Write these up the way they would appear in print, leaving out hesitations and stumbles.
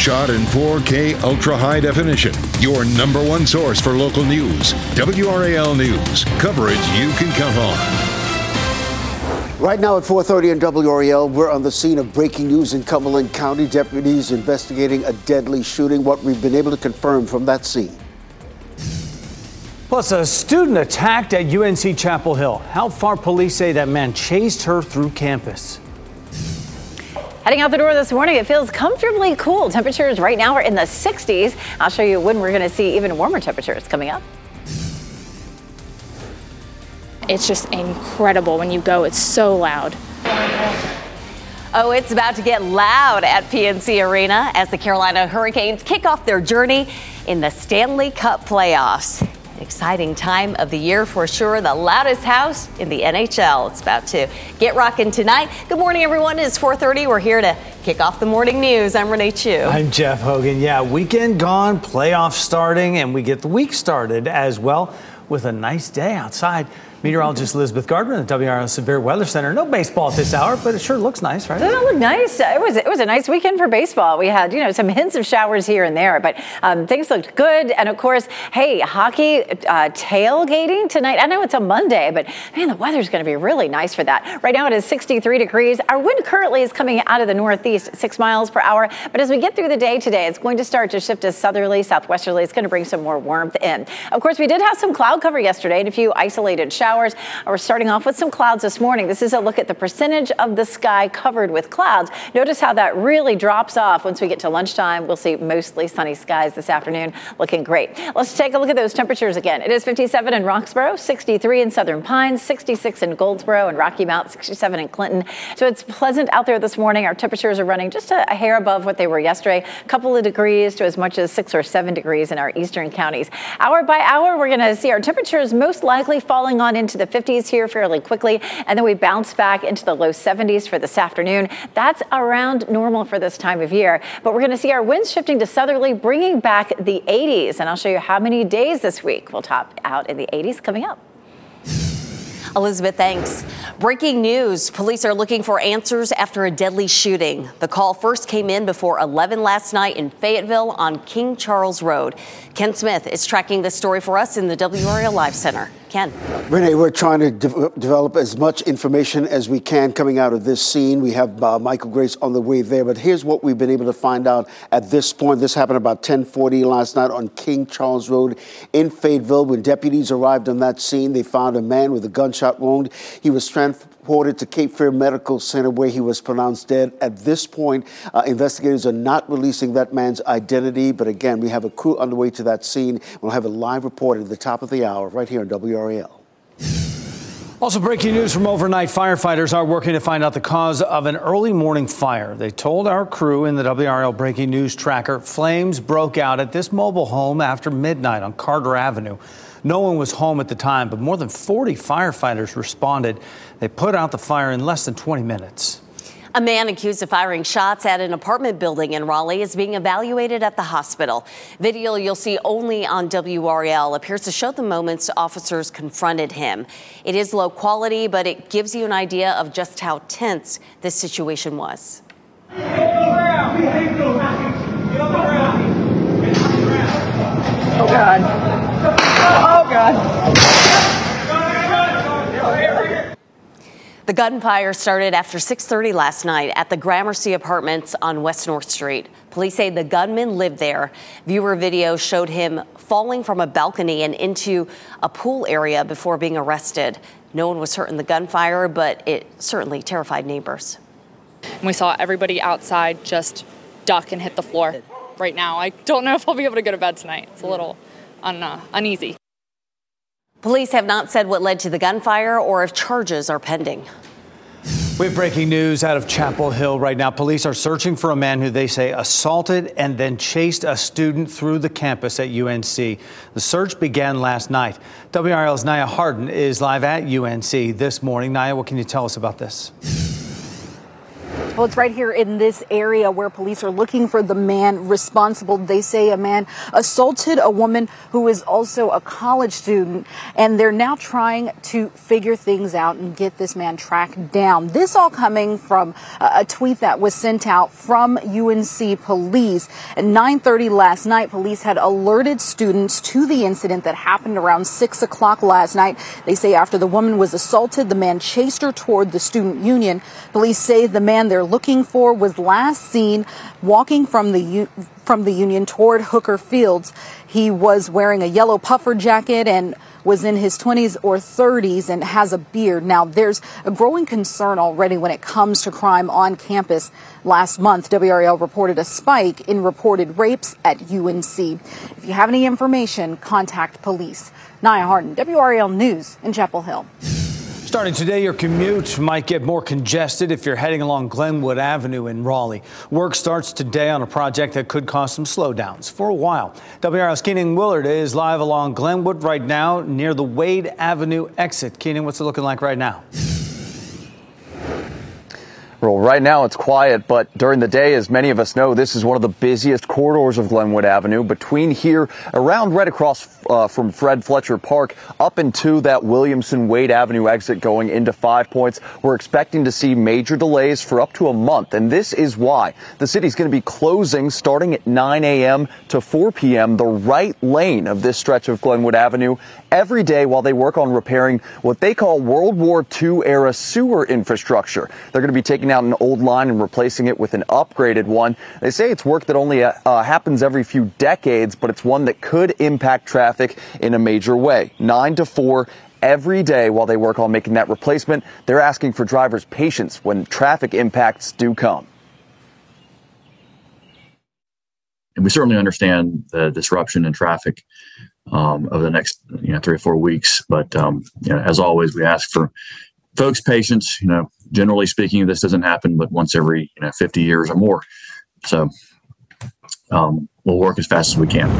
shot in 4K ultra high definition. Your number one source for local news. WRAL News. Coverage you can count on. Right now at 4:30 on WRAL, we're on the scene of breaking news in Cumberland County. Deputies investigating a deadly shooting. What we've been able to confirm from that scene. Plus, a student attacked at UNC Chapel Hill. How far police say that man chased her through campus. Heading out the door this morning, it feels comfortably cool. Temperatures right now are in the 60s. I'll show you when we're going to see even warmer temperatures coming up. It's just incredible when you go. It's so loud. Oh, it's about to get loud at PNC Arena as the Carolina Hurricanes kick off their journey in the Stanley Cup playoffs. Exciting time of the year for sure. The loudest house in the NHL. It's about to get rocking tonight. Good morning, everyone. It's 4:30. We're here to kick off the morning news. I'm Renee Chu. I'm Jeff Hogan. Yeah, weekend gone, playoffs starting, and we get the week started as well with a nice day outside. Meteorologist Elizabeth Gardner in the WRAL Severe Weather Center. No baseball at this hour, but it sure looks nice, right? Doesn't it look nice? It was a nice weekend for baseball. We had, some hints of showers here and there, but things looked good. And of course, hey, hockey tailgating tonight. I know it's a Monday, but man, the weather's going to be really nice for that. Right now it is 63 degrees. Our wind currently is coming out of the northeast, 6 miles per hour. But as we get through the day today, it's going to start to shift to southerly, southwesterly. It's going to bring some more warmth in. Of course, we did have some cloud cover yesterday and a few isolated showers. We're starting off with some clouds this morning. This is a look at the percentage of the sky covered with clouds. Notice how that really drops off once we get to lunchtime. We'll see mostly sunny skies this afternoon, looking great. Let's take a look at those temperatures again. It is 57 in Roxborough, 63 in Southern Pines, 66 in Goldsboro and Rocky Mount, 67 in Clinton. So it's pleasant out there this morning. Our temperatures are running just a hair above what they were yesterday. A couple of degrees to as much as 6 or 7 degrees in our eastern counties. Hour by hour, we're going to see our temperatures most likely falling on into the 50s here fairly quickly, and then we bounce back into the low 70s for this afternoon. That's around normal for this time of year, but we're going to see our winds shifting to southerly, bringing back the 80s, and I'll show you how many days this week will top out in the 80s coming up. Elizabeth, thanks. Breaking news. Police are looking for answers after a deadly shooting. The call first came in before 11 last night in Fayetteville on King Charles Road. Ken Smith is tracking this story for us in the WRAL Live Center. Ken. Renee, we're trying to develop as much information as we can coming out of this scene. We have Michael Grace on the way there, but here's what we've been able to find out at this point. This happened about 10:40 last night on King Charles Road in Fayetteville. When deputies arrived on that scene, they found a man with a gunshot wound. He was transported to Cape Fear Medical Center where he was pronounced dead. At this point, investigators are not releasing that man's identity, but again, we have a crew on the way to that scene. We'll have a live report at the top of the hour right here on WRAL. Also breaking news from overnight, firefighters are working to find out the cause of an early morning fire. They told our crew in the WRAL Breaking News Tracker, flames broke out at this mobile home after midnight on Carter Avenue. No one was home at the time, but more than 40 firefighters responded. They put out the fire in less than 20 minutes. A man accused of firing shots at an apartment building in Raleigh is being evaluated at the hospital. Video you'll see only on WRAL appears to show the moments officers confronted him. It is low quality, but it gives you an idea of just how tense this situation was. Oh, God. Oh, God. The gunfire started after 6:30 last night at the Gramercy Apartments on West North Street. Police say the gunman lived there. Viewer video showed him falling from a balcony and into a pool area before being arrested. No one was hurt in the gunfire, but it certainly terrified neighbors. We saw everybody outside just duck and hit the floor. Right now, I don't know if I'll be able to go to bed tonight. It's a little uneasy. Police have not said what led to the gunfire or if charges are pending. We have breaking news out of Chapel Hill right now. Police are searching for a man who they say assaulted and then chased a student through the campus at UNC. The search began last night. WRAL's Naya Harden is live at UNC this morning. Naya, what can you tell us about this? Well, it's right here in this area where police are looking for the man responsible. They say a man assaulted a woman who is also a college student, and they're now trying to figure things out and get this man tracked down. This all coming from a tweet that was sent out from UNC police. At 9:30 last night, police had alerted students to the incident that happened around 6 o'clock last night. They say after the woman was assaulted, the man chased her toward the student union. Police say the man they're looking for was last seen walking from the union toward Hooker Fields. He was wearing a yellow puffer jacket and was in his 20s or 30s and has a beard. Now, there's a growing concern already when it comes to crime on campus. Last month, WRAL reported a spike in reported rapes at UNC. If you have any information, contact police. Nia Harden, WRAL News in Chapel Hill. Starting today, your commute might get more congested if you're heading along Glenwood Avenue in Raleigh. Work starts today on a project that could cause some slowdowns for a while. WRAL's Keenan Willard is live along Glenwood right now near the Wade Avenue exit. Keenan, what's it looking like right now? Well, right now it's quiet, but during the day, as many of us know, this is one of the busiest corridors of Glenwood Avenue. Between here, around right across from Fred Fletcher Park, up into that Williamson Wade Avenue exit going into 5 Points, we're expecting to see major delays for up to a month. And this is why the city's going to be closing starting at 9 a.m. to 4 p.m. the right lane of this stretch of Glenwood Avenue every day while they work on repairing what they call World War II era sewer infrastructure. They're going to be taking out an old line and replacing it with an upgraded one. They say it's work that only happens every few decades, but it's one that could impact traffic in a major way. 9 to 4 every day while they work on making that replacement. They're asking for drivers' patience when traffic impacts do come. And we certainly understand the disruption in traffic over the next 3 or 4 weeks. But as always, we ask for folks' patience. Generally speaking, this doesn't happen but once every 50 years or more. So we'll work as fast as we can.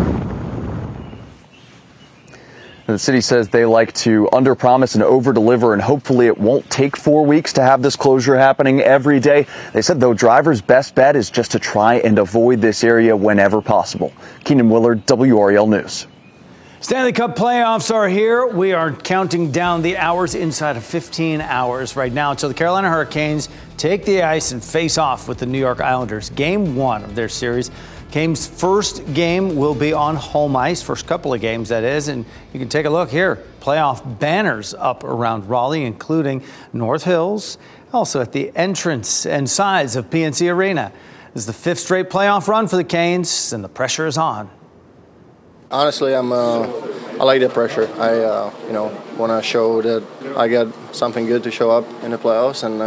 The city says they like to underpromise and overdeliver, and hopefully it won't take 4 weeks to have this closure happening every day. They said, though, drivers' best bet is just to try and avoid this area whenever possible. Keenan Willard, WRAL News. Stanley Cup playoffs are here. We are counting down the hours inside of 15 hours right now until the Carolina Hurricanes take the ice and face off with the New York Islanders. Game 1 of their series. Cane's first game will be on home ice, first couple of games, that is. And you can take a look here. Playoff banners up around Raleigh, including North Hills, also at the entrance and sides of PNC Arena. This is the 5th straight playoff run for the Canes, and the pressure is on. Honestly, I like the pressure. I want to show that I got something good to show up in the playoffs and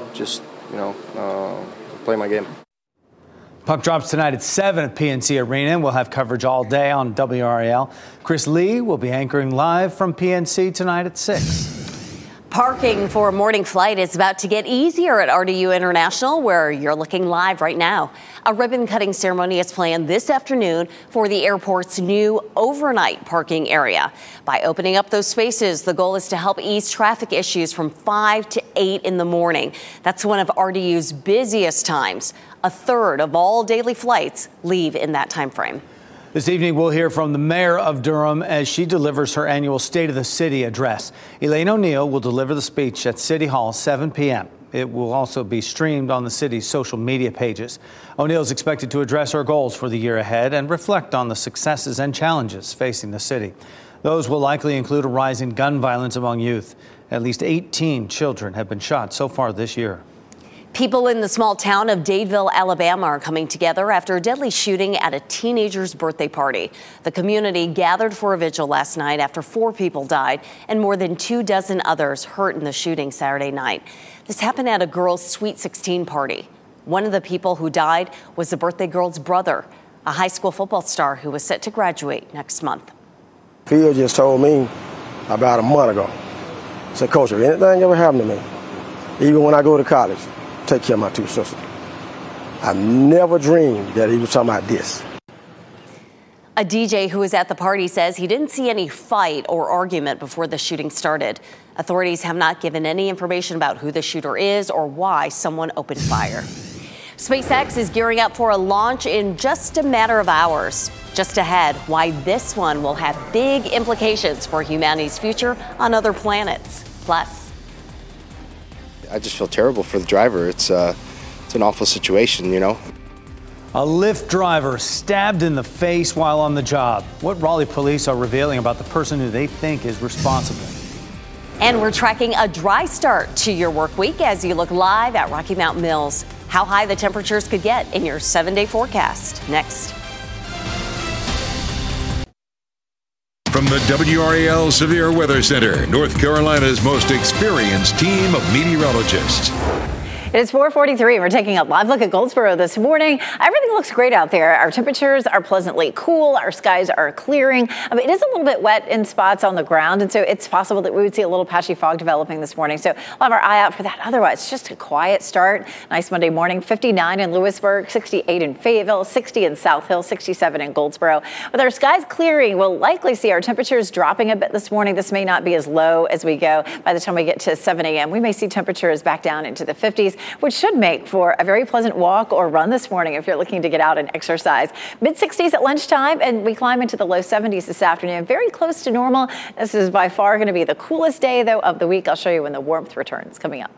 play my game. Puck drops tonight at 7 at PNC Arena, and we'll have coverage all day on WRAL. Chris Lee will be anchoring live from PNC tonight at 6. Parking for a morning flight is about to get easier at RDU International, where you're looking live right now. A ribbon-cutting ceremony is planned this afternoon for the airport's new overnight parking area. By opening up those spaces, the goal is to help ease traffic issues from 5 to 8 in the morning. That's one of RDU's busiest times. A third of all daily flights leave in that time frame. This evening, we'll hear from the mayor of Durham as she delivers her annual State of the City address. Elaine O'Neill will deliver the speech at City Hall, 7 p.m. It will also be streamed on the city's social media pages. O'Neill is expected to address her goals for the year ahead and reflect on the successes and challenges facing the city. Those will likely include a rise in gun violence among youth. At least 18 children have been shot so far this year. People in the small town of Dadeville, Alabama are coming together after a deadly shooting at a teenager's birthday party. The community gathered for a vigil last night after 4 people died and more than 24 others hurt in the shooting Saturday night. This happened at a girl's Sweet 16 party. One of the people who died was the birthday girl's brother, a high school football star who was set to graduate next month. Phil just told me about a month ago. Said, Coach, if anything ever happened to me, even when I go to college, take care of my 2 sisters. I never dreamed that he was talking about this. A DJ who was at the party says he didn't see any fight or argument before the shooting started. Authorities have not given any information about who the shooter is or why someone opened fire. SpaceX is gearing up for a launch in just a matter of hours. Just ahead, why this one will have big implications for humanity's future on other planets. Plus, I just feel terrible for the driver. It's an awful situation, you know. A Lyft driver stabbed in the face while on the job. What Raleigh police are revealing about the person who they think is responsible. And we're tracking a dry start to your work week as you look live at Rocky Mountain Mills. How high the temperatures could get in your 7-day forecast. Next. From the WRAL Severe Weather Center, North Carolina's most experienced team of meteorologists. It's 4:43. We're taking a live look at Goldsboro this morning. Everything looks great out there. Our temperatures are pleasantly cool. Our skies are clearing. It is a little bit wet in spots on the ground, and so it's possible that we would see a little patchy fog developing this morning. So we'll have our eye out for that. Otherwise, it's just a quiet start. Nice Monday morning. 59 in Lewisburg, 68 in Fayetteville, 60 in South Hill, 67 in Goldsboro. With our skies clearing, we'll likely see our temperatures dropping a bit this morning. This may not be as low as we go. By the time we get to 7 a.m., we may see temperatures back down into the 50s. Which should make for a very pleasant walk or run this morning if you're looking to get out and exercise. Mid-60s at lunchtime, and we climb into the low 70s this afternoon. Very close to normal. This is by far going to be the coolest day, though, of the week. I'll show you when the warmth returns coming up.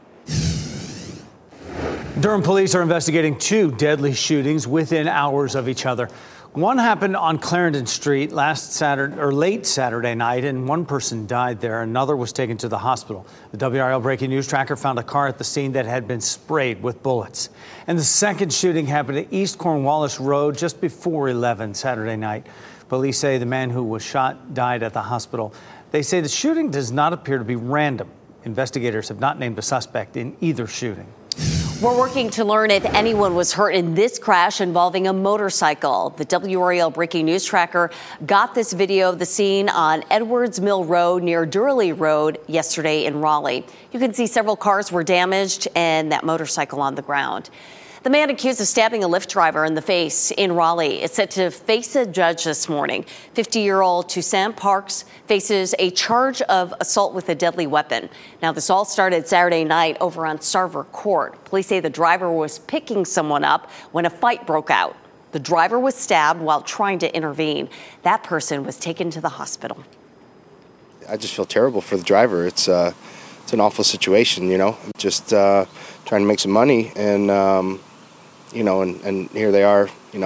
Durham police are investigating 2 deadly shootings within hours of each other. One happened on Clarendon Street late Saturday night, and one person died there. Another was taken to the hospital. The WRAL Breaking News Tracker found a car at the scene that had been sprayed with bullets. And the second shooting happened at East Cornwallis Road just before 11 Saturday night. Police say the man who was shot died at the hospital. They say the shooting does not appear to be random. Investigators have not named a suspect in either shooting. We're working to learn if anyone was hurt in this crash involving a motorcycle. The WRAL Breaking News Tracker got this video of the scene on Edwards Mill Road near Durley Road yesterday in Raleigh. You can see several cars were damaged and that motorcycle on the ground. The man accused of stabbing a Lyft driver in the face in Raleigh is set to face a judge this morning. 50-year-old Toussaint Parks faces a charge of assault with a deadly weapon. Now, this all started Saturday night over on Sarver Court. Police say the driver was picking someone up when a fight broke out. The driver was stabbed while trying to intervene. That person was taken to the hospital. I just feel terrible for the driver. It's an awful situation, you know. Just trying to make some money and and here they are, in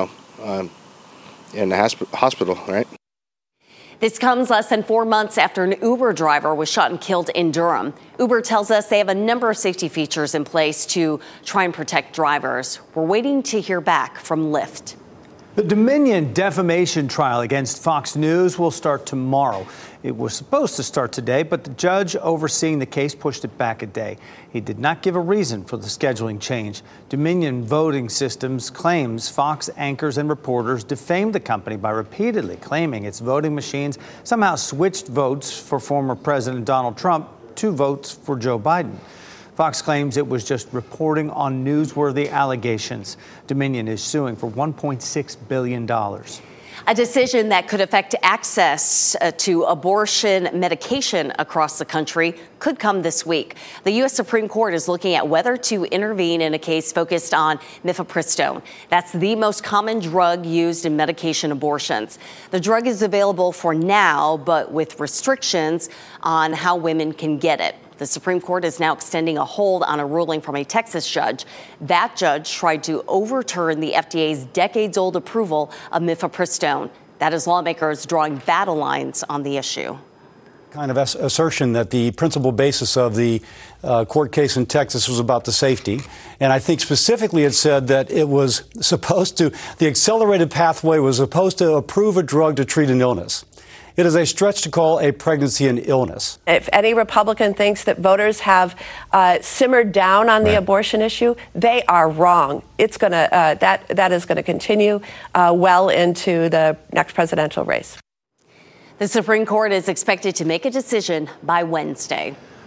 the hospital, right? This comes less than 4 months after an Uber driver was shot and killed in Durham. Uber tells us they have a number of safety features in place to try and protect drivers. We're waiting to hear back from Lyft. The Dominion defamation trial against Fox News will start tomorrow. It was supposed to start today, but the judge overseeing the case pushed it back a day. He did not give a reason for the scheduling change. Dominion Voting Systems claims Fox anchors and reporters defamed the company by repeatedly claiming its voting machines somehow switched votes for former President Donald Trump to votes for Joe Biden. Fox claims it was just reporting on newsworthy allegations. Dominion is suing for $1.6 billion. A decision that could affect access to abortion medication across the country could come this week. The U.S. Supreme Court is looking at whether to intervene in a case focused on mifepristone. That's the most common drug used in medication abortions. The drug is available for now, but with restrictions on how women can get it. The Supreme Court is now extending a hold on a ruling from a Texas judge. That judge tried to overturn the FDA's decades-old approval of mifepristone. That is lawmakers drawing battle lines on the issue. Kind of assertion that the principal basis of the court case in Texas was about the safety. And I think specifically it said that it was supposed to, the accelerated pathway was supposed to approve a drug to treat an illness. It is a stretch to call a pregnancy an illness. If any Republican thinks that voters have simmered down on the abortion issue, they are wrong. It's going to that is going to continue well into the next presidential race. The Supreme Court is expected to make a decision by Wednesday.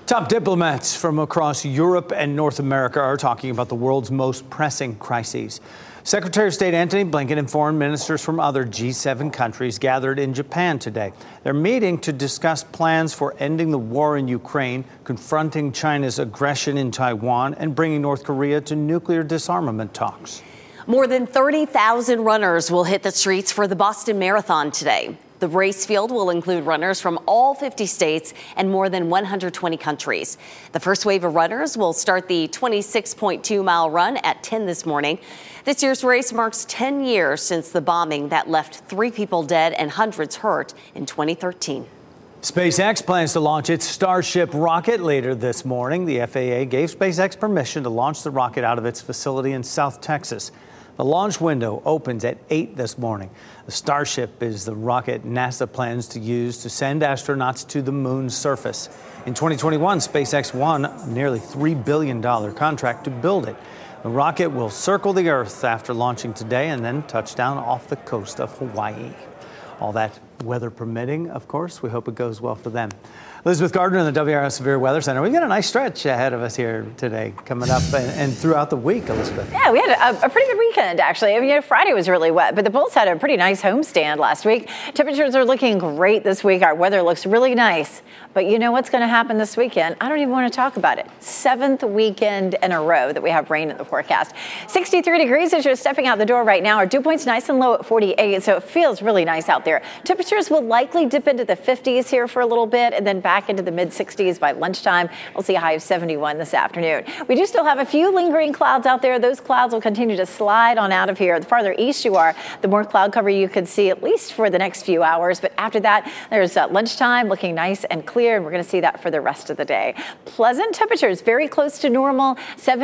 Top diplomats from across Europe and North America are talking about the world's most pressing crises. Secretary of State Antony Blinken and foreign ministers from other G7 countries gathered in Japan today. They're meeting to discuss plans for ending the war in Ukraine, confronting China's aggression in Taiwan, and bringing North Korea to nuclear disarmament talks. More than 30,000 runners will hit the streets for the Boston Marathon today. The race field will include runners from all 50 states and more than 120 countries. The first wave of runners will start the 26.2-mile run at 10 this morning. This year's race marks 10 years since the bombing that left 3 people dead and hundreds hurt in 2013. SpaceX plans to launch its Starship rocket later this morning. The FAA gave SpaceX permission to launch the rocket out of its facility in South Texas. The launch window opens at 8 this morning. The Starship is the rocket NASA plans to use to send astronauts to the moon's surface. In 2021, SpaceX won a nearly $3 billion contract to build it. The rocket will circle the Earth after launching today and then touch down off the coast of Hawaii. All that weather permitting, of course. We hope it goes well for them. Elizabeth Gardner in the WRS Severe Weather Center. We've got a nice stretch ahead of us here today, coming up and throughout the week, Elizabeth. Yeah, we had a pretty good weekend, actually. I mean, Friday was really wet, but the Bulls had a pretty nice homestand last week. Temperatures are looking great this week. Our weather looks really nice. But you know what's going to happen this weekend? I don't even want to talk about it. 7th weekend in a row that we have rain in the forecast. 63 degrees as you're stepping out the door right now. Our dew point's nice and low at 48, so it feels really nice out there. Temperatures will likely dip into the 50s here for a little bit and then back into the mid-60s by lunchtime. We'll see a high of 71 this afternoon. We do still have a few lingering clouds out there. Those clouds will continue to slide on out of here. The farther east you are, the more cloud cover you could see, at least for the next few hours. But after that, there's lunchtime looking nice and clear, and we're going to see that for the rest of the day. Pleasant temperatures, very close to normal.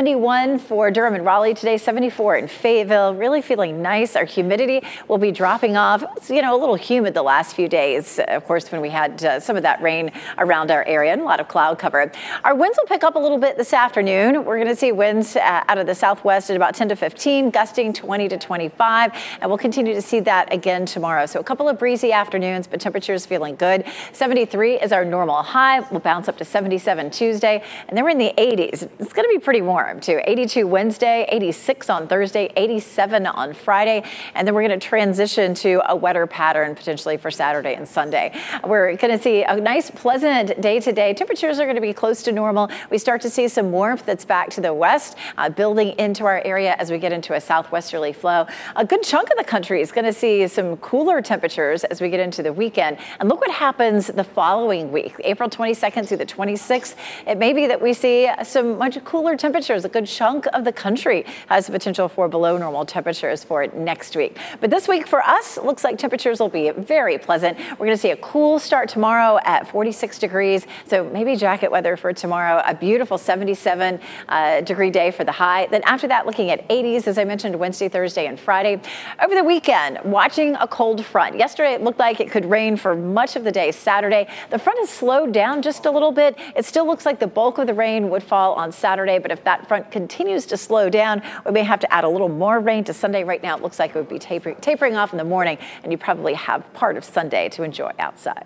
71 for Durham and Raleigh today, 74 in Fayetteville. Really feeling nice. Our humidity will be dropping off. It's, a little humid the last few days, of course, when we had some of that rain around our area and a lot of cloud cover. Our winds will pick up a little bit this afternoon. We're going to see winds out of the southwest at about 10 to 15, gusting 20 to 25, and we'll continue to see that again tomorrow. So a couple of breezy afternoons, but temperatures feeling good. 73 is our normal high. We'll bounce up to 77 Tuesday, and then we're in the 80s. It's going to be pretty warm, too. 82 Wednesday, 86 on Thursday, 87 on Friday, and then we're going to transition to a wetter pattern potentially for Saturday and Sunday. We're going to see a nice, pleasant day-to-day. Temperatures are going to be close to normal. We start to see some warmth that's back to the west, building into our area as we get into a southwesterly flow. A good chunk of the country is going to see some cooler temperatures as we get into the weekend. And look what happens the following week, April 22nd through the 26th. It may be that we see some much cooler temperatures. A good chunk of the country has the potential for below normal temperatures for next week. But this week for us, looks like temperatures will be very pleasant. We're going to see a cool start tomorrow at 46 degrees. So maybe jacket weather for tomorrow. A beautiful 77 degree day for the high. Then after that, looking at 80s, as I mentioned, Wednesday, Thursday, and Friday. Over the weekend, watching a cold front. Yesterday, it looked like it could rain for much of the day. Saturday, the front has slowed down just a little bit. It still looks like the bulk of the rain would fall on Saturday, but if that front continues to slow down, we may have to add a little more rain to Sunday. Right now, it looks like it would be tapering off in the morning, and you probably have part of Sunday to enjoy outside.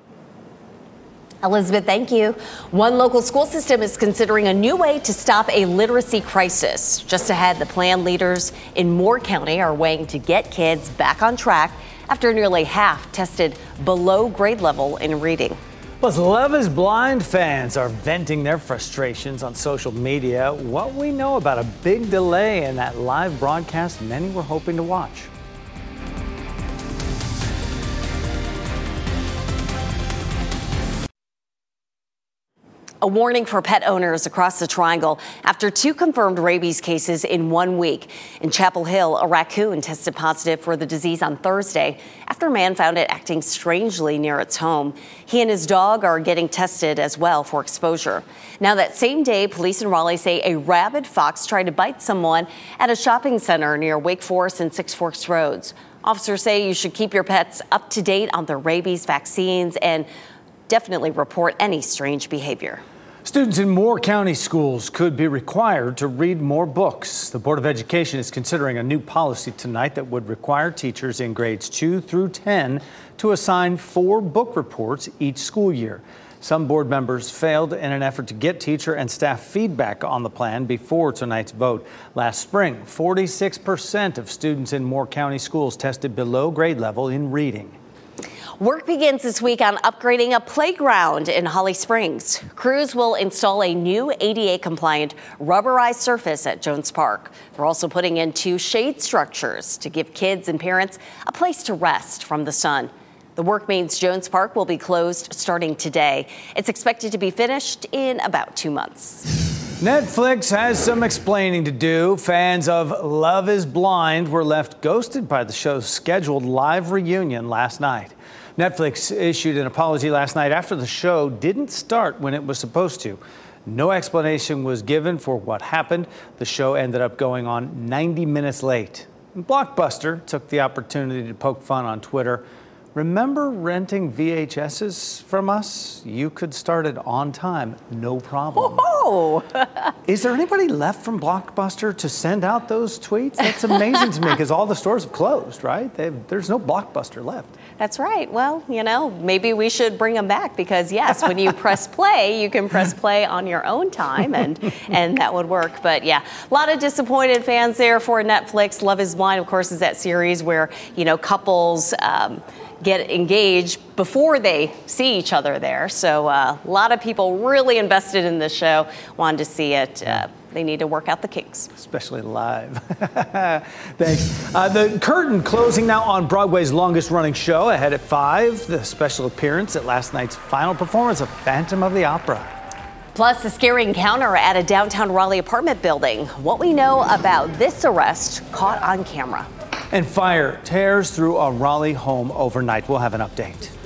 Elizabeth, thank you. One local school system is considering a new way to stop a literacy crisis. Just ahead, the plan leaders in Moore County are weighing to get kids back on track after nearly half tested below grade level in reading. Plus, Love is Blind fans are venting their frustrations on social media. What we know about a big delay in that live broadcast many were hoping to watch. A warning for pet owners across the Triangle after 2 confirmed rabies cases in 1 week. In Chapel Hill, a raccoon tested positive for the disease on Thursday after a man found it acting strangely near its home. He and his dog are getting tested as well for exposure. Now, that same day, police in Raleigh say a rabid fox tried to bite someone at a shopping center near Wake Forest and Six Forks Roads. Officers say you should keep your pets up to date on their rabies vaccines and definitely report any strange behavior. Students in Moore County schools could be required to read more books. The Board of Education is considering a new policy tonight that would require teachers in grades 2 through 10 to assign 4 book reports each school year. Some board members failed in an effort to get teacher and staff feedback on the plan before tonight's vote. Last spring, 46% of students in Moore County schools tested below grade level in reading. Work begins this week on upgrading a playground in Holly Springs. Crews will install a new ADA-compliant rubberized surface at Jones Park. They're also putting in 2 shade structures to give kids and parents a place to rest from the sun. The work means Jones Park will be closed starting today. It's expected to be finished in about 2 months. Netflix has some explaining to do. Fans of Love is Blind were left ghosted by the show's scheduled live reunion last night. Netflix issued an apology last night after the show didn't start when it was supposed to. No explanation was given for what happened. The show ended up going on 90 minutes late. Blockbuster took the opportunity to poke fun on Twitter. Remember renting VHSs from us? You could start it on time, no problem. Whoa! Is there anybody left from Blockbuster to send out those tweets? That's amazing to me because all the stores have closed, right? There's no Blockbuster left. That's right. Well, maybe we should bring them back because, yes, when you press play, you can press play on your own time and that would work. But, yeah, a lot of disappointed fans there for Netflix. Love is Blind, of course, is that series where, couples get engaged before they see each other there. So a lot of people really invested in this show, wanted to see it. They need to work out the kinks. Especially live. Thanks. The curtain closing now on Broadway's longest running show ahead at 5. The special appearance at last night's final performance of Phantom of the Opera. Plus, a scary encounter at a downtown Raleigh apartment building. What we know about this arrest caught on camera. And fire tears through a Raleigh home overnight. We'll have an update.